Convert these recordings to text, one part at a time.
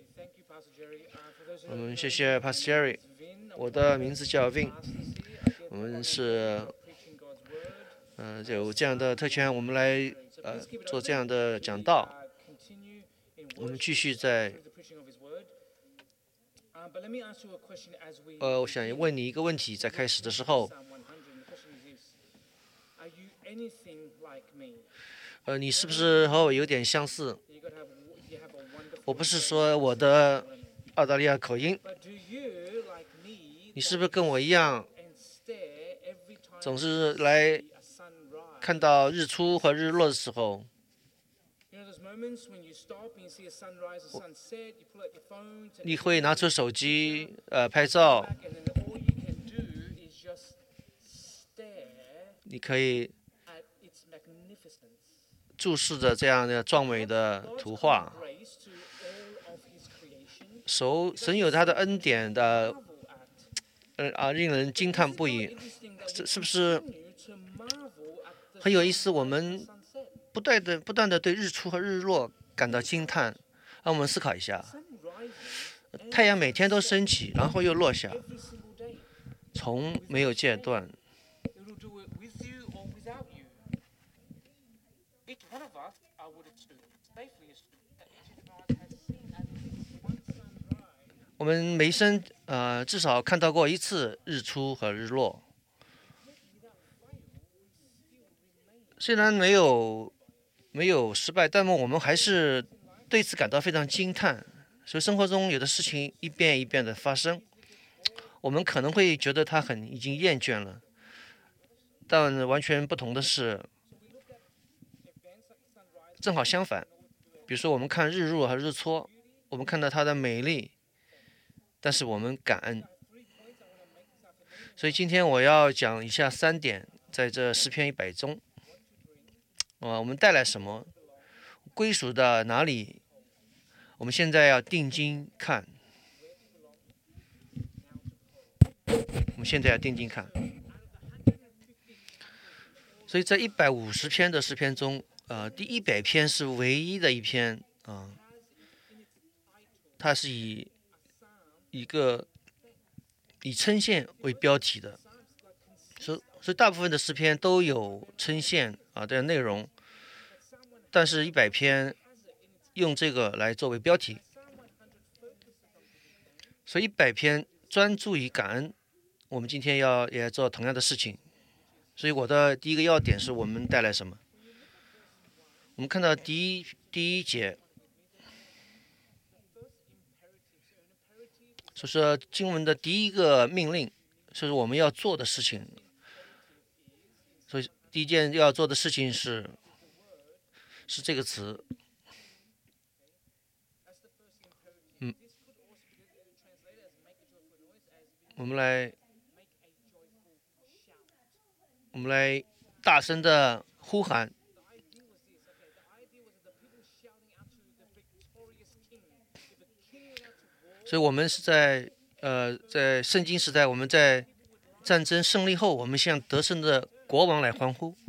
我们谢谢 Pastor Jerry。我的名字叫 Vin。我们是有这样的特权，我们来做这样的讲道。我们继续在我想问你一个问题，在开始的时候，你是不是和我有点相似？我不是说我的澳大利亚口音，你是不是跟我一样，总是来看到日出和日落的时候，你会拿出手机拍照，你可以注视着这样的壮美的图画。神有他的恩典的，令人惊叹不已，是不是很有意思？我们不断的对日出和日落感到惊叹，让我们思考一下：太阳每天都升起，然后又落下，从没有间断。我们每一生至少看到过一次日出和日落，虽然没有失败，但我们还是对此感到非常惊叹。所以生活中有的事情一遍一遍的发生，我们可能会觉得它已经厌倦了，但完全不同的是，正好相反。比如说我们看日入和日出，我们看到它的美丽，但是我们感恩。所以今天我要讲以下3点，在这诗篇100中，我们带来什么，归属到哪里，我们现在要定睛看。所以在150篇的诗篇中，第100篇是唯一的一篇它是以称羡为标题的，所以大部分的诗篇都有称羡的内容，但是100篇用这个来作为标题，所以100篇专注于感恩。我们今天也做同样的事情，所以我的第一个要点是我们带来什么？我们看到第一节，所以说经文的第一个命令就是我们要做的事情。所以第一件要做的事情是这个词，我们来大声的呼喊。所以我们是在圣经时代，我们在战争胜利后，我们向得胜的国王来欢呼。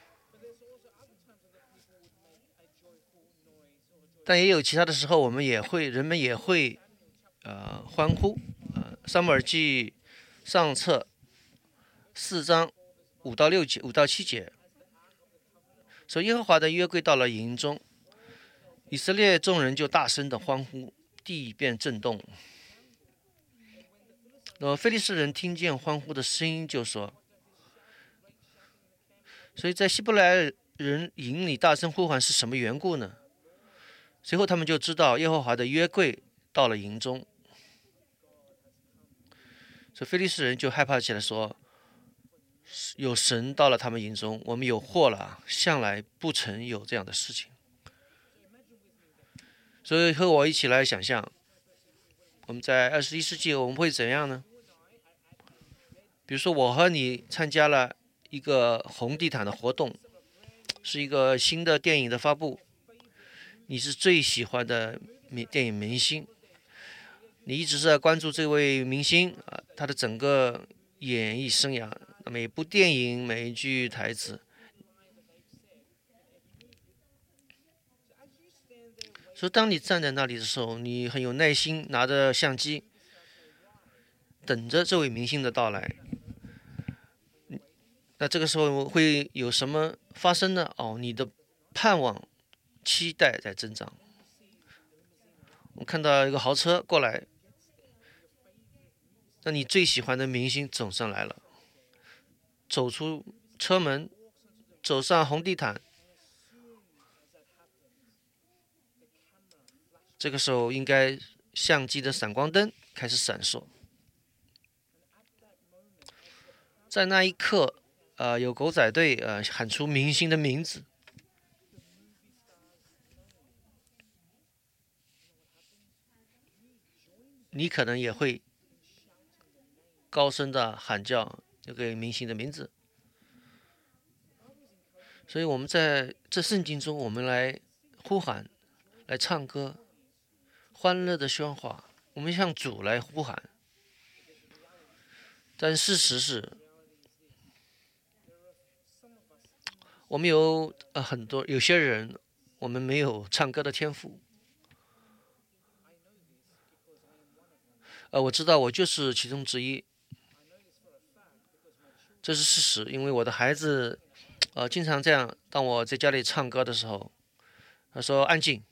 但也有其他的时候，人们也会欢呼。撒母耳记上册4章5到7节，说耶和华的约柜到了营中，以色列众人就大声的欢呼，地便震动。非利士人听见欢呼的声音，就说，所以在希伯来人营里大声呼唤是什么缘故呢？随后他们就知道耶和华的约柜到了营中，所以非利士人就害怕起来，说有神到了他们营中，我们有祸了，向来不曾有这样的事情。所以和我一起来想象，我们在21世纪我们会怎样呢？比如说我和你参加了一个红地毯的活动，是一个新的电影的发布，你是最喜欢的电影明星，你一直在关注这位明星他的整个演艺生涯，每部电影每一句台词。 所以当你站在那里的时候，你很有耐心，拿着相机，等着这位明星的到来。那这个时候会有什么发生呢？哦，你的盼望、期待在增长。我看到一个豪车过来，那你最喜欢的明星走上来了，走出车门，走上红地毯。这个时候应该相机的闪光灯开始闪烁，在那一刻，有狗仔队喊出明星的名字，你可能也会高声的喊叫这个明星的名字。所以我们在这圣经中，我们来呼喊，来唱歌，欢乐的喧哗，我们向主来呼喊。但事实是，我们有有些人，我们没有唱歌的天赋。我知道我就是其中之一，这是事实，因为我的孩子，经常这样，当我在家里唱歌的时候，他说安静。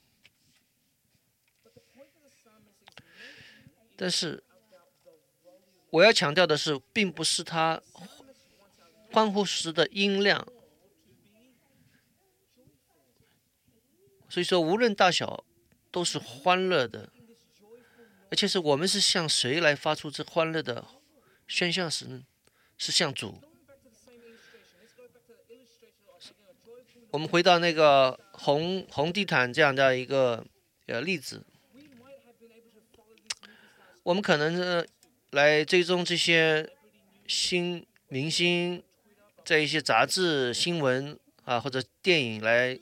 但是我要强调的是，并不是他欢呼时的音量。所以说，无论大小，都是欢乐的，而且是我们是向谁来发出这欢乐的宣向时呢？是向主。我们回到那个红地毯这样的一个例子，我们可能来追踪这些新明星，在一些杂志、新闻或者电影来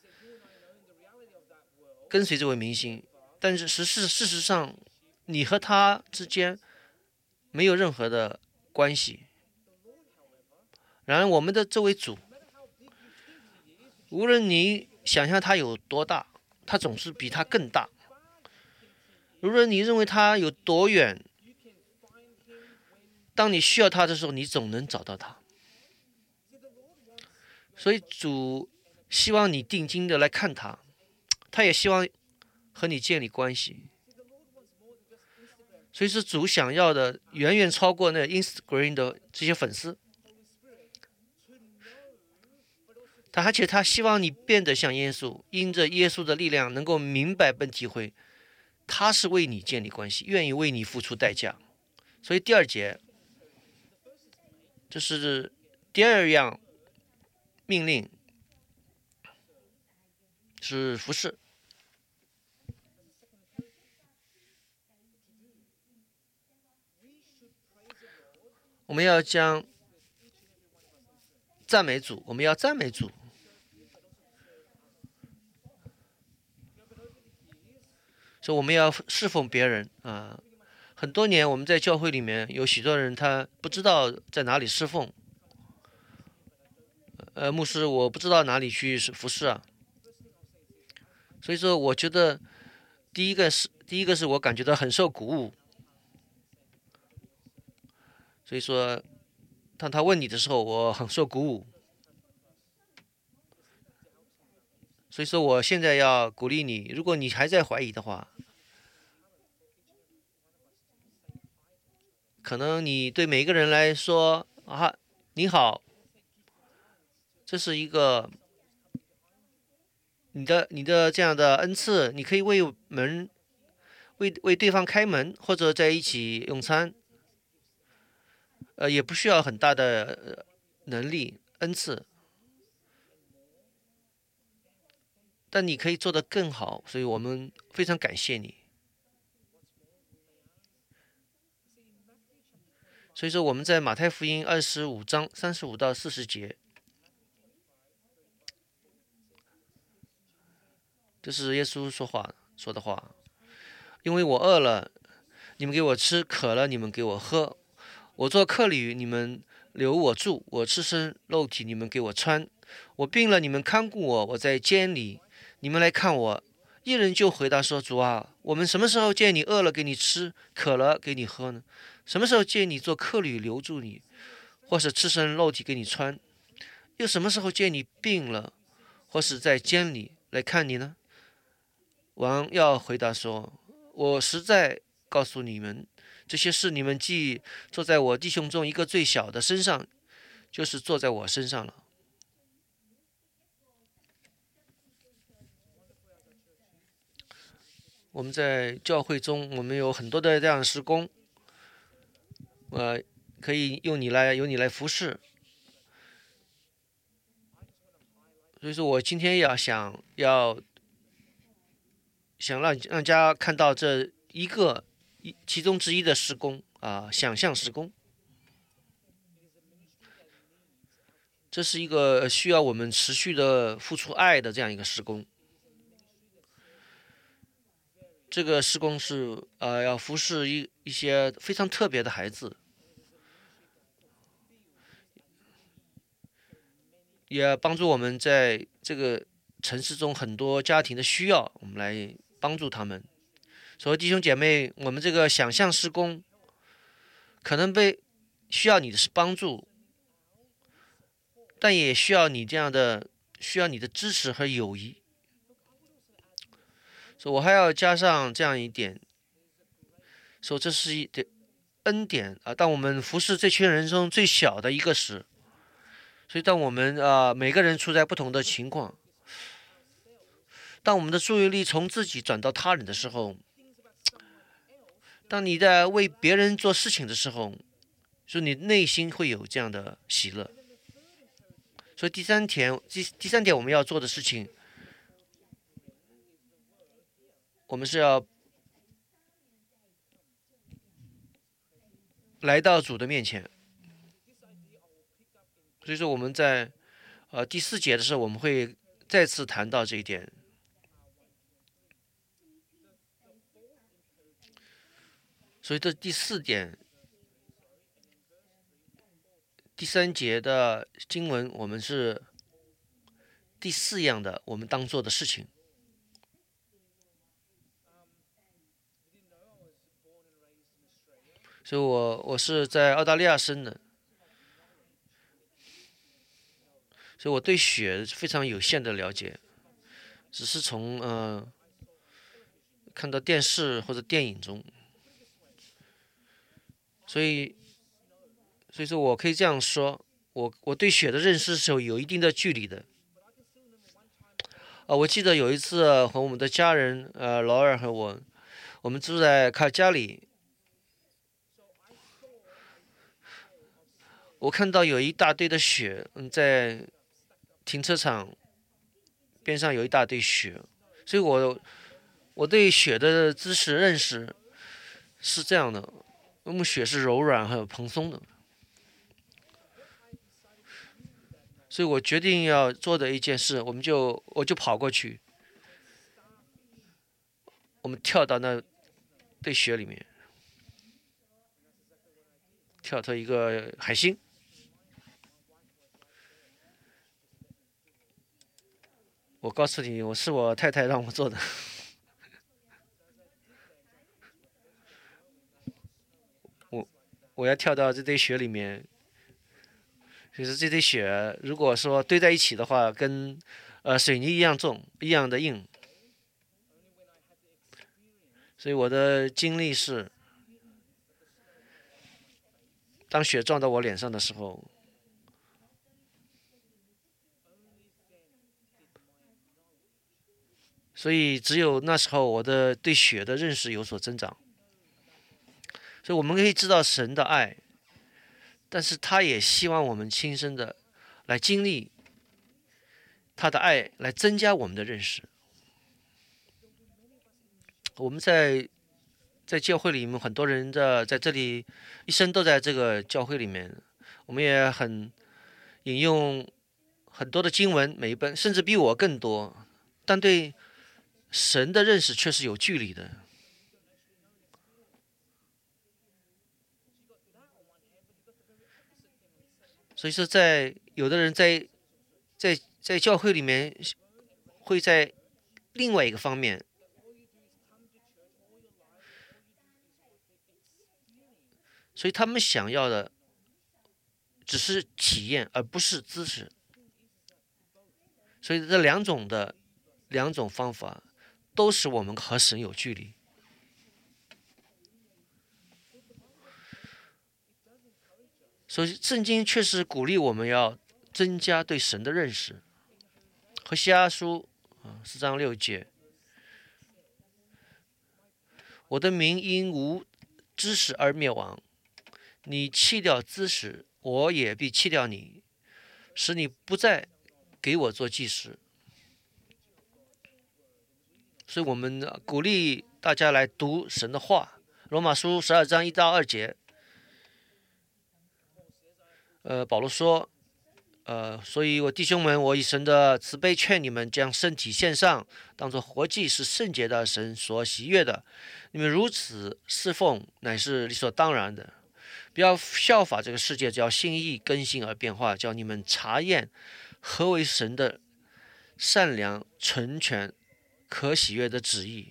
跟随这位明星，但是事实上，你和他之间没有任何的关系。然而，我们的这位主，无论你想象他有多大，他总是比他更大。无论你认为他有多远，当你需要他的时候，你总能找到他。所以主希望你定睛的来看他，他也希望和你建立关系。所以是主想要的远远超过那 Instagram 的这些粉丝。而且他希望你变得像耶稣，因着耶稣的力量，能够明白并体会，他是为你建立关系，愿意为你付出代价。所以第二节，这是第二样命令，是服侍。我们要将赞美主，我们要赞美主。所以我们要侍奉别人很多年我们在教会里面有许多人他不知道在哪里侍奉。牧师，我不知道哪里去服侍啊。所以说，我觉得第一个是我感觉到很受鼓舞。所以说，当他问你的时候，我很受鼓舞。所以说，我现在要鼓励你，如果你还在怀疑的话，可能你对每个人来说你好，这是一个你的这样的恩赐，你可以为对方开门，或者在一起用餐，也不需要很大的能力恩赐，但你可以做得更好，所以我们非常感谢你。所以说我们在马太福音25章35到40节，这是耶稣说的话。因为我饿了，你们给我吃；渴了，你们给我喝；我做客旅，你们留我住；我赤身露体，你们给我穿；我病了，你们看顾我；我在监里，你们来看我。 一人就回答说：主啊，我们什么时候见你饿了给你吃，渴了给你喝呢？什么时候见你做客旅留住你，或是赤身露体给你穿？又什么时候见你病了，或是在监里来看你呢？王要回答说：我实在告诉你们，这些事你们既做在我弟兄中一个最小的身上，就是做在我身上了。我们在教会中，我们有很多的这样的施工，可以由你来服侍。所以说我今天想让大家看到这其中之一的施工想象施工，这是一个需要我们持续的付出爱的这样一个施工。这个施工是要服侍一些非常特别的孩子，也帮助我们在这个城市中很多家庭的需要，我们来帮助他们。所以弟兄姐妹，我们这个想象施工可能需要你的帮助，但也需要你的支持和友谊。所以我还要加上这样一点，说这是一点恩典当我们服侍这群人中最小的一个时，所以当我们每个人处在不同的情况，当我们的注意力从自己转到他人的时候，当你在为别人做事情的时候，所以你内心会有这样的喜乐。所以第三点我们要做的事情，我们是要来到主的面前。所以说我们在第4节的时候，我们会再次谈到这一点。所以这第4点，第3节的经文，我们是第4样的我们当做的事情。所以我是在澳大利亚生的，所以我对雪非常有限的了解，只是从看到电视或者电影中，所以说我可以这样说，我对雪的认识是有一定的距离的。我记得有一次和我们的家人劳尔和我们住在卡加里，我看到有一大堆的雪，在停车场边上有一大堆雪，所以我对雪的知识认识是这样的，我们雪是柔软还有蓬松的，所以我决定要做的一件事，我就跑过去，我们跳到那堆雪里面，跳到一个海星。我告诉你，是我太太让我做的。我要跳到这堆雪里面，就是这堆雪，如果说堆在一起的话，跟水泥一样重，一样的硬。所以我的经历是，当雪撞到我脸上的时候，所以只有那时候我对雪的认识有所增长。所以我们可以知道神的爱，但是他也希望我们亲身的来经历他的爱，来增加我们的认识。我们在教会里面，很多人在这里一生都在这个教会里面，我们也引用很多的经文，每一本甚至比我更多，但对神的认识却是有距离的。所以说有的人在教会里面会在另外一个方面所以他们想要的只是体验，而不是知识。所以这两种方法都使我们和神有距离。所以圣经确实鼓励我们要增加对神的认识。何西阿书4章6节，我的民因无知识而灭亡，你弃掉知识，我也必弃掉你，使你不再给我做祭司。所以我们鼓励大家来读神的话。罗马书12章1到2节，保罗说，所以我弟兄们，我以神的慈悲劝你们，将身体献上，当作活祭，是圣洁的，神所喜悦的。你们如此侍奉，乃是理所当然的。不要效法这个世界，只要心意更新而变化，叫你们查验何为神的善良、纯全、可喜悦的旨意。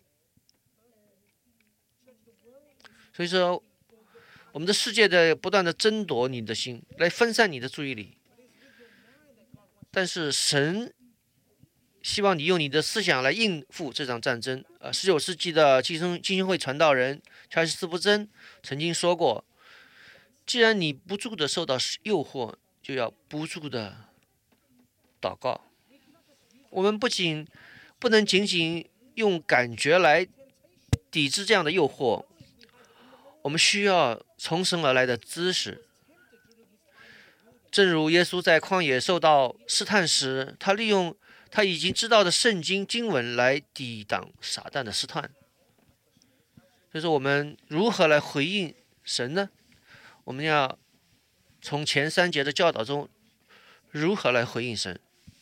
所以说，我们的世界在不断的争夺你的心，来分散你的注意力。但是神希望你用你的思想来应付这场战争。19世纪的基辛会传道人查尔斯·布真曾经说过，既然你不住的受到诱惑，就要不住的祷告。我们不能仅仅用感觉来抵制这样的诱惑，我们需要从神而来的知识。正如耶稣在旷野受到试探时，他利用他已经知道的圣经经文来抵挡撒旦的试探。所以说，我们如何来回应神呢？我们要从前3节的教导中如何来回应神。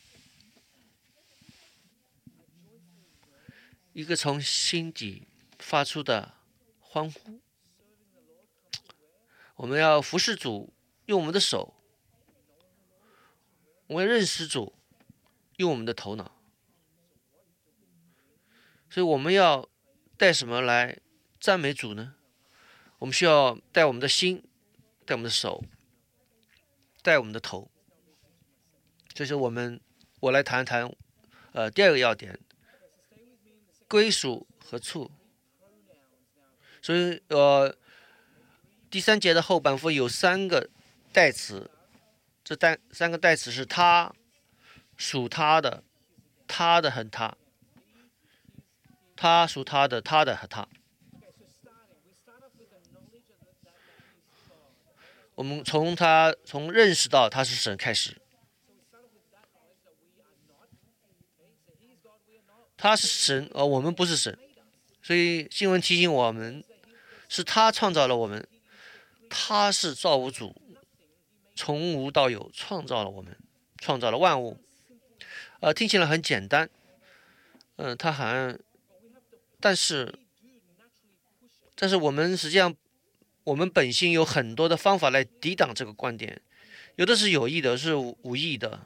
一个从心底发出的欢呼。我们要服侍主，用我们的手；我们要认识主，用我们的头脑。所以我们要带什么来赞美主呢？我们需要带我们的心，带我们的手，带我们的头。这是我来谈谈第二个要点，归属和处。所以第3节的后半部有3个代词，这3个代词是他、属他的、他的和他。他属他的、他的和他。我们从认识到他是神开始。他是神，而我们不是神。所以经文提醒我们，是他创造了我们，他是造物主，从无到有创造了我们，创造了万物。听起来很简单，但是我们实际上，我们本性有很多的方法来抵挡这个观点，有的是有意的，是无意的。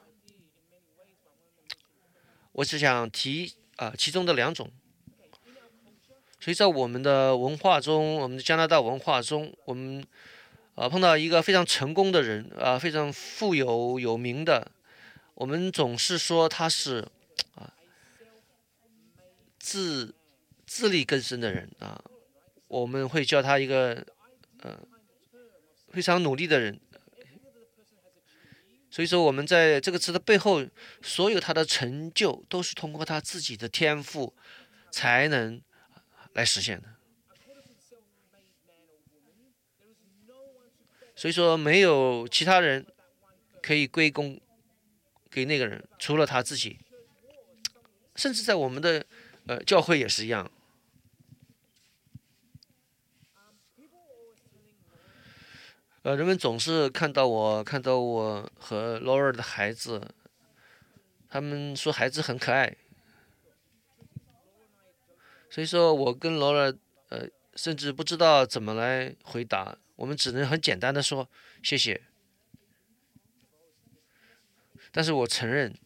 我只想提其中的2种。所以在我们的文化中，我们的加拿大文化中，我们碰到一个非常成功的人，非常富有名的，我们总是说他是自力更生的人我们会叫他一个非常努力的人。所以说，我们在这个词的背后，所有他的成就都是通过他自己的天赋、才能来实现的。所以说，没有其他人可以归功给那个人，除了他自己。甚至在我们的教会也是一样。人们总是看到我和 Laura 的孩子，他们说孩子很可爱。所以说我跟 Laura 甚至不知道怎么来回答，我们只能很简单的说谢谢。但是我承认，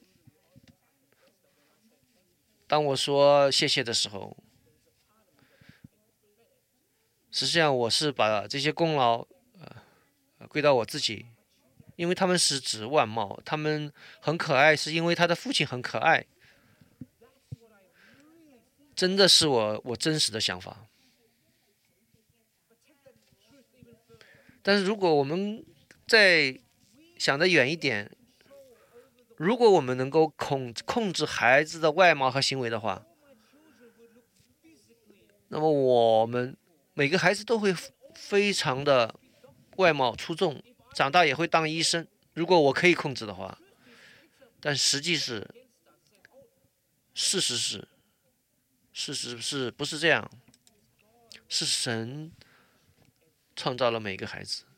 当我说谢谢的时候， 实际上我是把这些功劳归到我自己，因为他们是指外貌，他们很可爱，是因为他的父亲很可爱，真的是我真实的想法。但是如果我们再想得远一点，如果我们能够控制孩子的外貌和行为的话，那么我们每个孩子都会非常的外貌出众，长大也会当医生。如果我可以控制的话，但实际是，事实是，事实是不是这样？是神创造了每个孩子，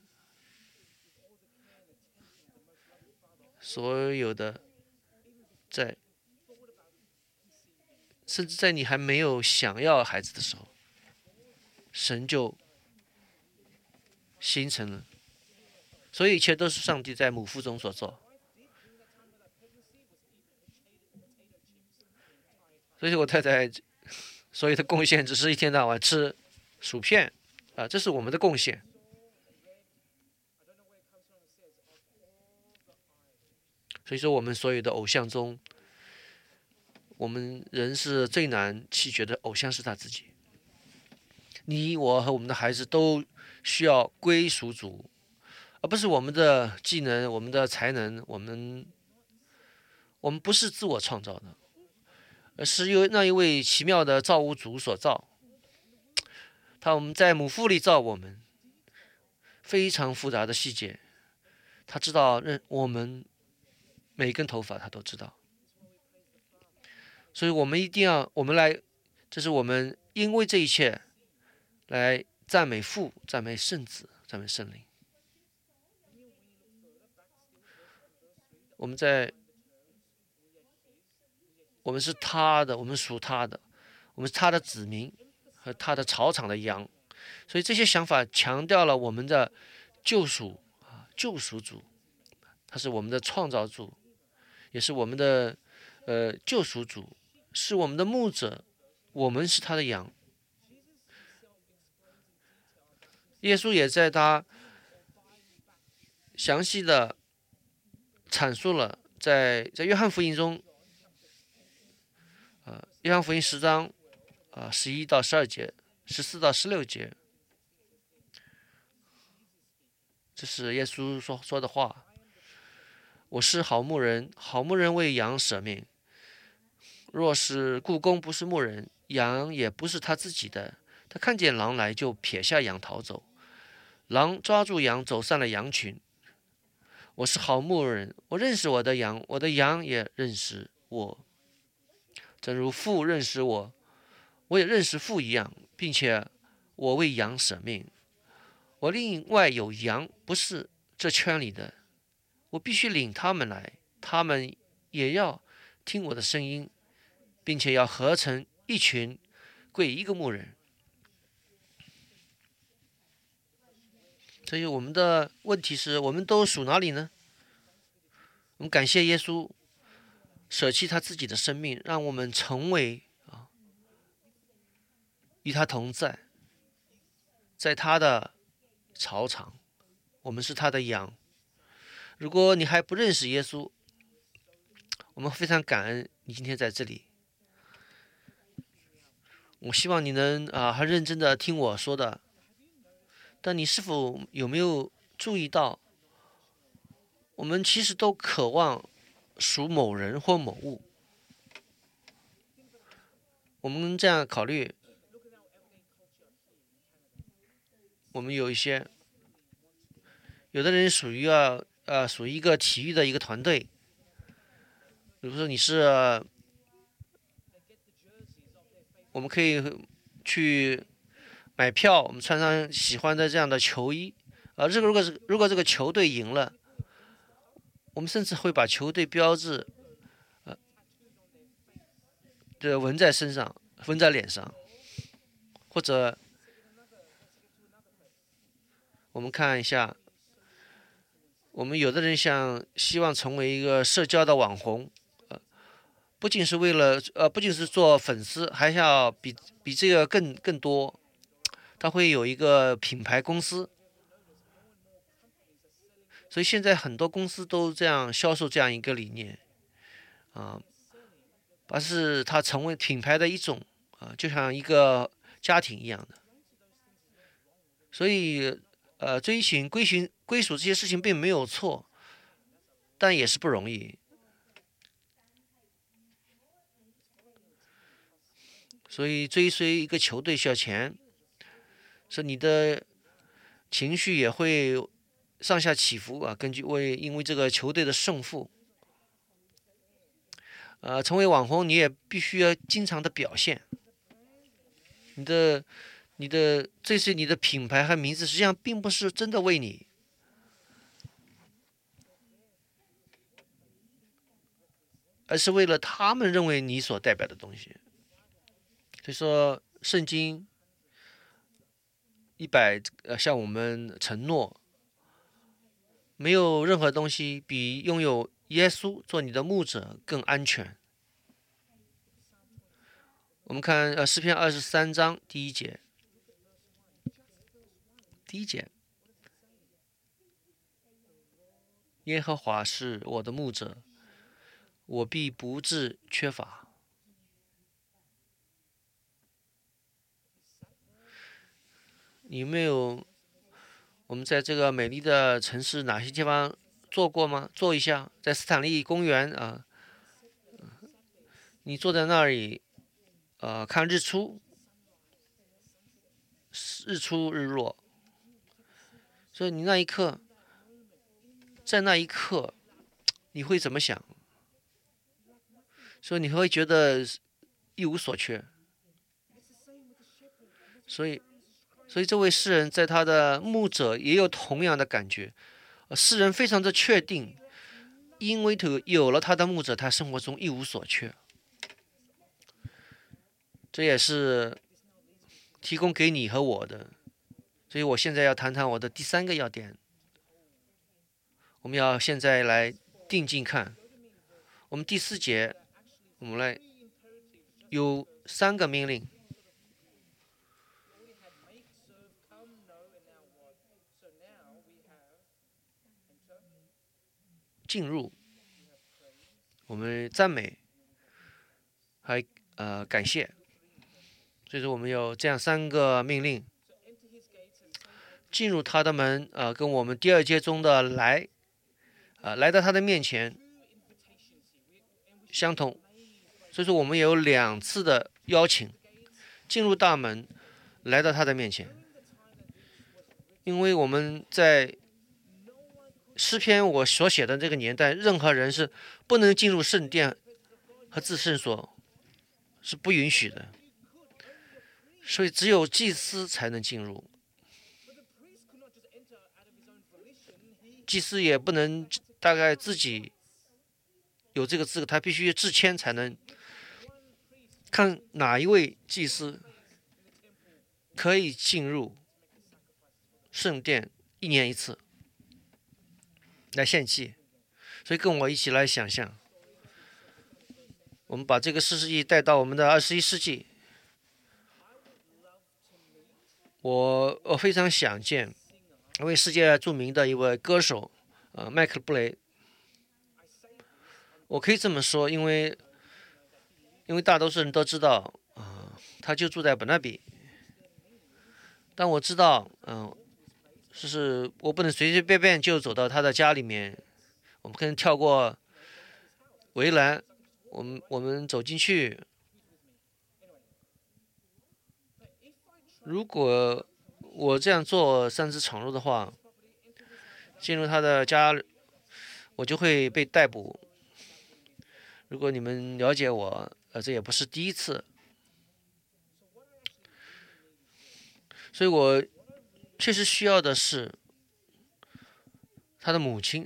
所有的在，甚至在你还没有想要孩子的时候，神就形成了。所有一切都是上帝在母腹中所做。所以我太太所有的贡献只是一天到晚吃薯片这是我们的贡献。所以说，我们所有的偶像中，我们人是最难弃绝的偶像是他自己。你我和我们的孩子都需要归属主，而不是我们的技能、我们的才能。我们不是自我创造的，而是由那一位奇妙的造物主所造。我们在母腹里造我们，非常复杂的细节，他知道我们每一根头发他都知道。所以我们一定要，这是我们因为这一切来赞美父、赞美圣子、赞美圣灵。我们是他的，我们属他的，我们是他的子民和他的草场的羊。所以这些想法强调了我们的救赎救赎主，他是我们的创造主，也是我们的救赎主，是我们的牧者，我们是他的羊。耶稣也在他详细的阐述了在约翰福音中，约翰福音10章11到12节，14到16节，这是耶稣说的话。我是好牧人，好牧人为羊舍命。若是雇工不是牧人，羊也不是他自己的，他看见狼来就撇下羊逃走，狼抓住羊走散了羊群。我是好牧人，我认识我的羊，我的羊也认识我，正如父认识我，我也认识父一样，并且我为羊舍命。我另外有羊不是这圈里的，我必须领他们来，他们也要听我的声音，并且要合成一群，归一个牧人。所以我们的问题是，我们都属哪里呢？我们感谢耶稣舍弃他自己的生命，让我们成为与他同在，在他的草场，我们是他的羊。如果你还不认识耶稣，我们非常感恩你今天在这里。我希望你能很认真的听我说的。但你是否有没有注意到，我们其实都渴望属某人或某物。我们这样考虑，我们有的人属于一个体育的一个团队，比如说你是，我们可以去买票，我们穿上喜欢的这样的球衣，如果这个球队赢了，我们甚至会把球队标志纹在身上，纹在脸上，或者我们看一下，我们有的人希望成为一个社交的网红，不仅是做粉丝，还要比这个更多。 他会有一个品牌公司，所以现在很多公司都这样销售这样一个理念啊，而是它成为品牌的一种啊，就像一个家庭一样的。所以追寻、归属这些事情并没有错，但也是不容易。所以追随一个球队需要钱，是你的情绪也会上下起伏啊，因为这个球队的胜负。成为网红你也必须要经常的表现，你的这是你的品牌和名字，实际上并不是真的为你，而是为了他们认为你所代表的东西。所以说，圣经向我们承诺，没有任何东西比拥有耶稣做你的牧者更安全。我们看诗篇23章第一节，耶和华是我的牧者，我必不致缺乏。有没有我们在这个美丽的城市哪些地方做过吗？做一下，在斯坦利公园啊，你坐在那里，看日出、日落，所以你那一刻，在那一刻，你会怎么想？所以你会觉得一无所缺。所以这位诗人在他的牧者也有同样的感觉。诗人非常的确定，因为有了他的牧者，他生活中一无所缺。这也是提供给你和我的。所以我现在要谈谈我的第3个要点。我们要现在来定睛看，我们第4节，我们来有3个命令。进入，我们赞美，还感谢。所以说我们有这样3个命令。进入他的门，跟我们第2节中的来到他的面前相同。所以说我们有2次的邀请，进入大门，来到他的面前。因为我们在诗篇我所写的这个年代，任何人是不能进入圣殿和至圣所，是不允许的。所以只有祭司才能进入，祭司也不能大概自己有这个资格，他必须自签才能。看哪一位祭司可以进入圣殿1年1次来献祭。所以跟我一起来想象，我们把这个事迹带到我们的21世纪。我非常想见一位世界著名的一位歌手，麦克布雷。我可以这么说，因为大多数人都知道，他就住在本纳比。但我知道，就是我不能随随便便就走到他的家里面，我们可能跳过围栏，我们走进去。如果我这样做擅自闯入的话，进入他的家，我就会被逮捕。如果你们了解我，这也不是第一次。所以我确实需要的是他的母亲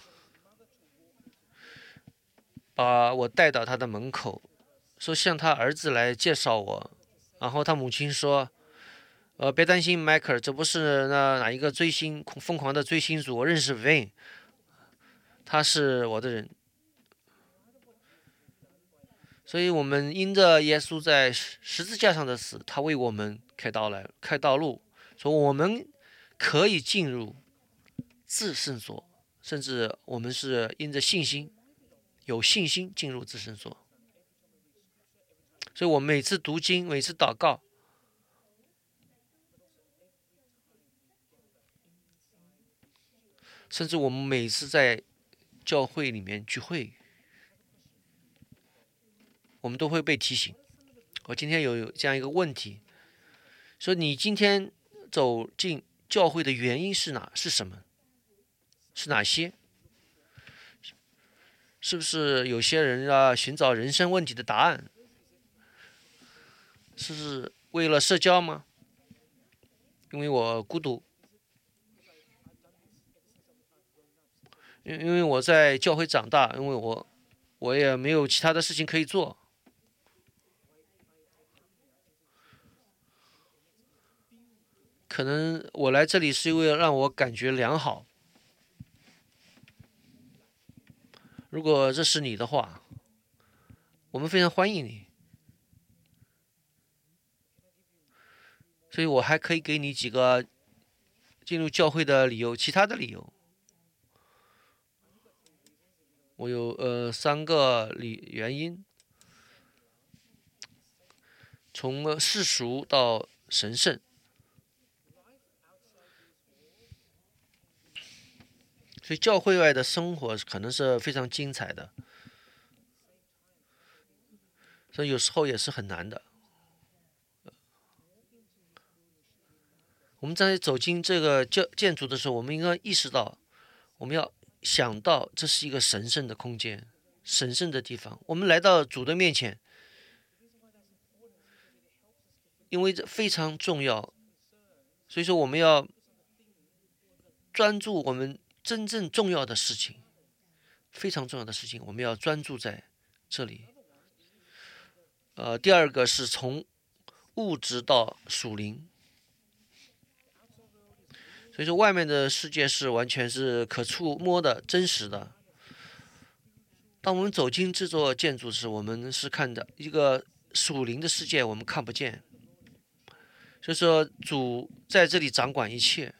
把我带到他的门口，说向他儿子来介绍我。然后他母亲说：“别担心，迈克尔，这不是哪一个疯狂的追星族，我认识 Vin， 他是我的人。” 所以我们因着耶稣在十字架上的死，他为我们开道路，说我们可以进入至圣所，甚至我们是因着信心，有信心进入至圣所。所以我们每次读经，每次祷告，甚至我们每次在教会里面聚会，我们都会被提醒。我今天有这样一个问题，说你今天走进教会的原因是什么？是哪些？是不是有些人啊寻找人生问题的答案？是为了社交吗？因为我孤独，因为我在教会长大，因为我也没有其他的事情可以做。可能我来这里是为了让我感觉良好。如果这是你的话，我们非常欢迎你。所以我还可以给你几个进入教会的理由，其他的理由。我有3个原因，从世俗到神圣。所以教会外的生活可能是非常精彩的，所以有时候也是很难的。我们在走进这个建筑的时候，我们应该意识到，我们要想到这是一个神圣的空间，神圣的地方。我们来到主的面前，因为这非常重要，所以说我们要专注我们真正重要的事情，非常重要的事情，我们要专注在这里。第二个是从物质到属灵。所以说，外面的世界是完全是可触摸的、真实的。当我们走进这座建筑时，我们是看的一个属灵的世界，我们看不见。所以说，主在这里掌管一切。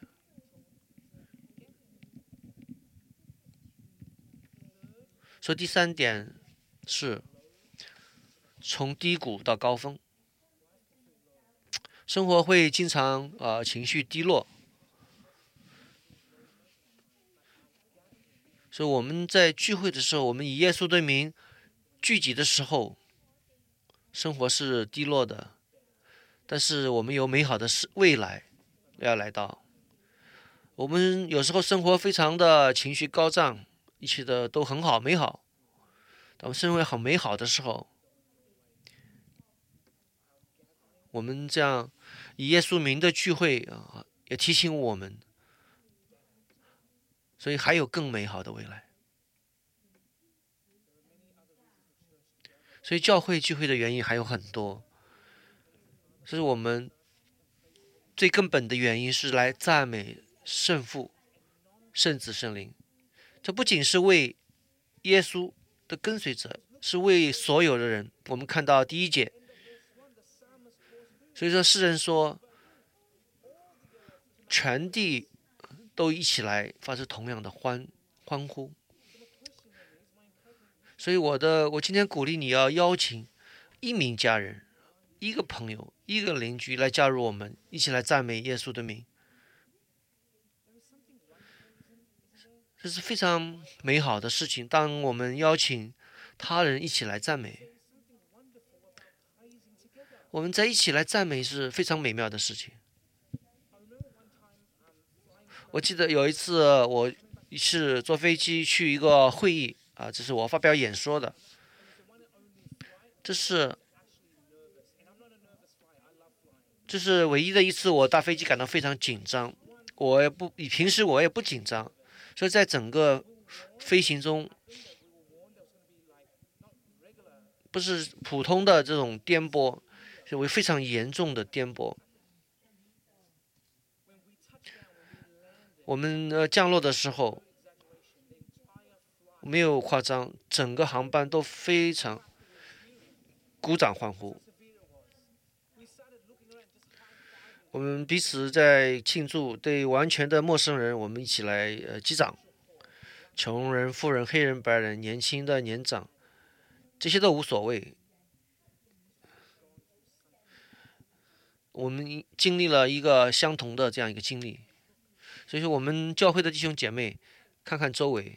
所以第3点是从低谷到高峰。生活会经常情绪低落。所以我们在聚会的时候，我们以耶稣的名聚集的时候，生活是低落的，但是我们有美好的未来要来到。我们有时候生活非常的情绪高涨，一切的都很好美好。当我们生活很美好的时候，我们这样以耶稣名的聚会也提醒我们，所以还有更美好的未来。所以教会聚会的原因还有很多，所以我们最根本的原因是来赞美圣父、圣子、圣灵。这不仅是为耶稣的跟随者，是为所有的人。我们看到第1节，所以说诗人说，全地都一起来发出同样的欢呼。所以我今天鼓励你要邀请1名家人、1个朋友、1个邻居来加入我们，一起来赞美耶稣的名。这是非常美好的事情。当我们邀请他人一起来赞美，我们在一起来赞美是非常美妙的事情。我记得有一次我是坐飞机去一个会议这是我发表演说的。这是唯一的一次我搭飞机感到非常紧张。平时我也不紧张，所以在整个飞行中，不是普通的这种颠簸，是为非常严重的颠簸。我们降落的时候没有夸张，整个航班都非常鼓掌欢呼。我们彼此在庆祝，对完全的陌生人，我们一起来击掌。穷人、富人、黑人、白人、年轻的、年长，这些都无所谓。我们经历了一个相同的这样一个经历，所以说我们教会的弟兄姐妹，看看周围，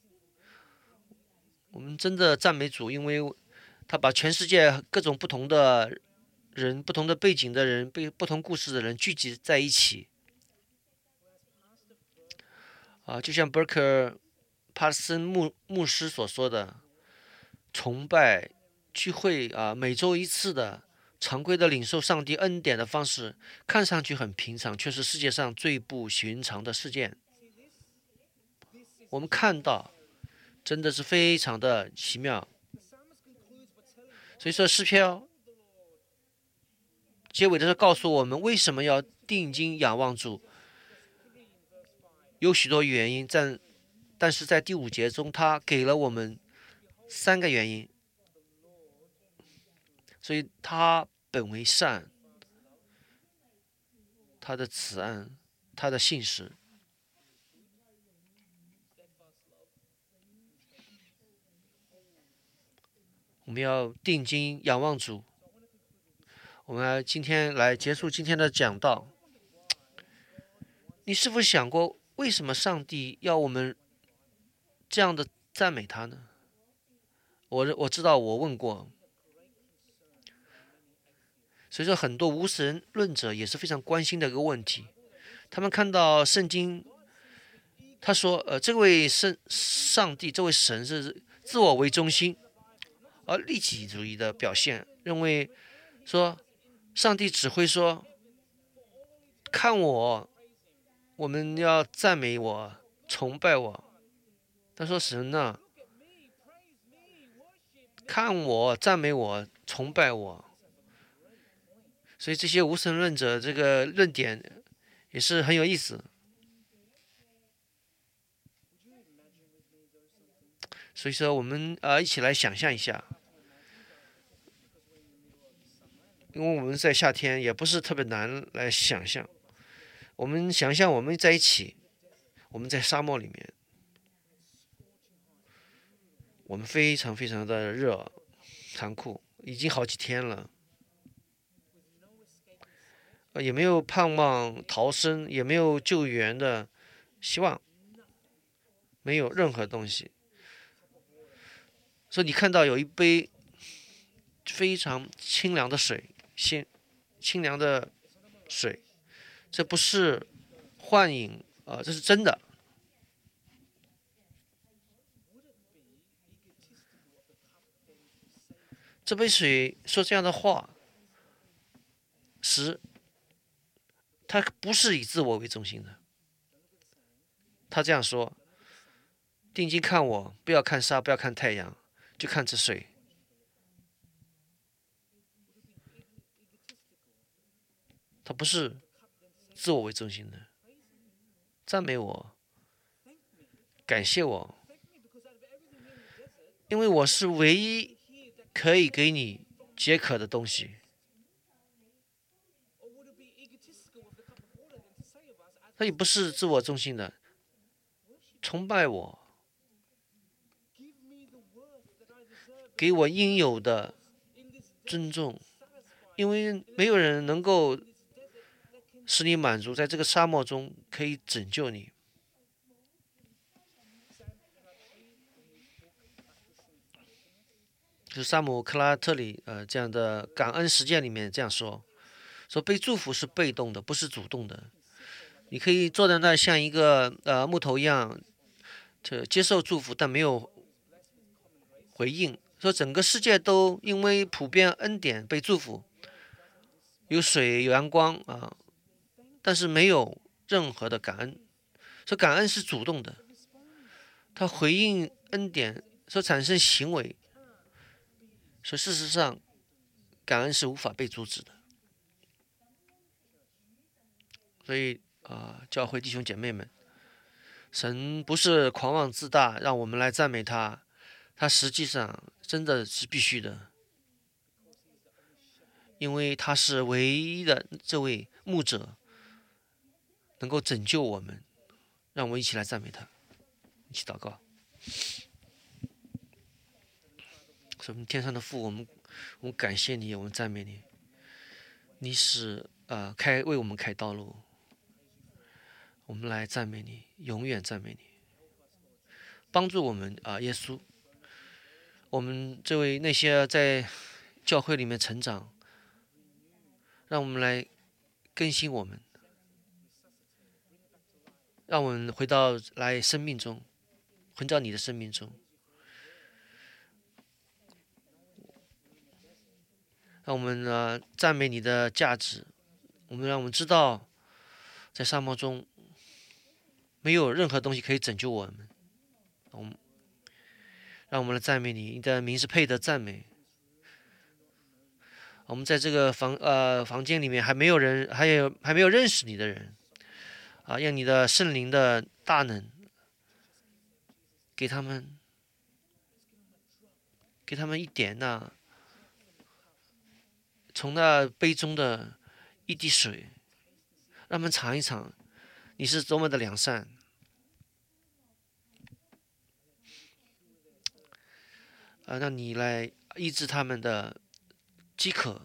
我们真的赞美主，因为他把全世界各种不同的人、不同的背景的人、不同故事的人聚集在一起。就像伯克帕森牧师所说的，崇拜聚会每周一次的常规的领受上帝恩典的方式，看上去很平常，却是世界上最不寻常的事件。我们看到，真的是非常的奇妙。所以说诗篇结尾的时候告诉我们，为什么要定睛仰望主，有许多原因，但是在第5节中，他给了我们3个原因。所以他本为善，他的慈爱，他的信实。我们要定睛仰望主。我们今天来结束今天的讲道。你是否想过，为什么上帝要我们这样的赞美他呢？我知道我问过，所以说很多无神论者也是非常关心的一个问题。他们看到圣经，他说，这位上帝，这位神是自我为中心，而利己主义的表现，认为说上帝只会说看我们要赞美我，崇拜我。他说神呢，看我，赞美我，崇拜我。所以这些无神论者这个论点也是很有意思。所以说我们一起来想象一下，因为我们在夏天也不是特别难来想象。我们想象我们在一起，我们在沙漠里面，我们非常非常的热，残酷，已经好几天了，也没有盼望逃生，也没有救援的希望，没有任何东西。所以你看到有一杯非常清凉的水，清凉的水，这不是幻影这是真的。这杯水说这样的话时，他不是以自我为中心的。他这样说：定睛看我，不要看沙，不要看太阳，就看这水。他不是自我为中心的，赞美我，感谢我，因为我是唯一可以给你解渴的东西。他也不是自我中心的，崇拜我，给我应有的尊重，因为没有人能够使你满足，在这个沙漠中可以拯救你。就是萨姆克拉特里这样的感恩实践里面这样说被祝福是被动的，不是主动的。你可以坐在那儿像一个木头一样，接受祝福，但没有回应。说整个世界都因为普遍恩典被祝福，有水有阳光但是没有任何的感恩。说感恩是主动的，他回应恩典，说产生行为。所以事实上，感恩是无法被阻止的。所以教会弟兄姐妹们，神不是狂妄自大，让我们来赞美他，他实际上真的是必须的。 因为他是唯一的这位牧者，能够拯救我们。让我们一起来赞美他，一起祷告。我们天上的父，我们感谢你，我们赞美你。你是为我们开道路，我们来赞美你，永远赞美你，帮助我们耶稣。我们这位那些在教会里面成长，让我们来更新我们，让我们回到生命中，回到你的生命中，让我们赞美你的价值。让我们知道，在沙漠中没有任何东西可以拯救我们。让我们来赞美你，你的名是配得赞美。我们在这个房间里面还没有认识你的人让你的圣灵的大能给他们一点从那杯中的一滴水，让他们尝一尝你是多么的良善。让你来医治他们的饥渴。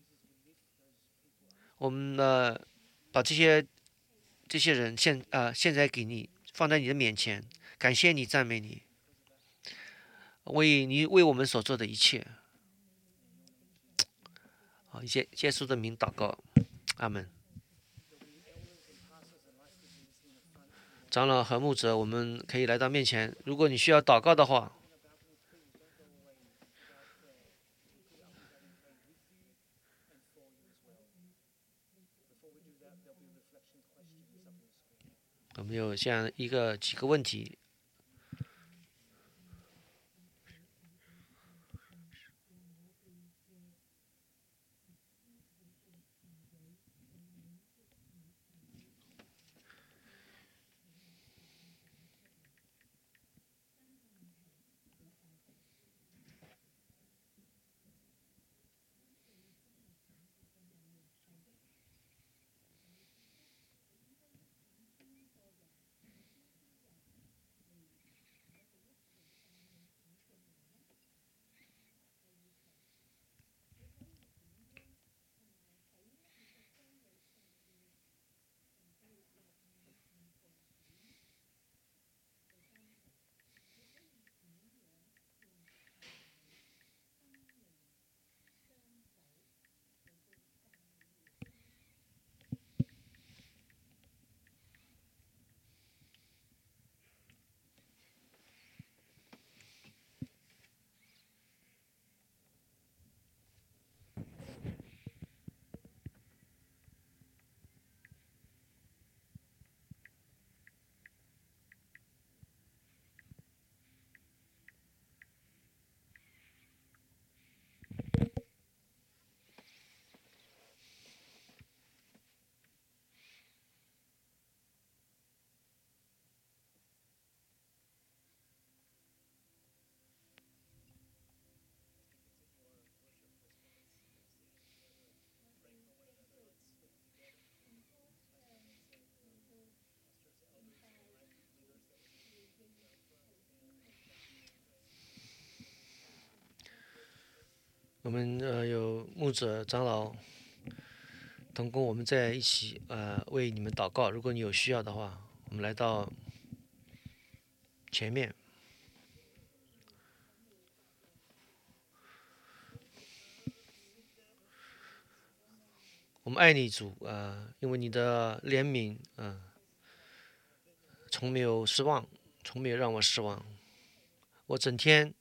我们把这些人现在给你，放在你的面前，感谢你，赞美你，为我们所做的一切。好，耶稣的名祷告，阿门。长老和牧者，我们可以来到面前。如果你需要祷告的话，我们有几个问题。我们有牧者长老同工，我们在一起为你们祷告。如果你有需要的话，我们来到前面。我们爱你主因为你的怜悯从没有失望，从没有让我失望。我整天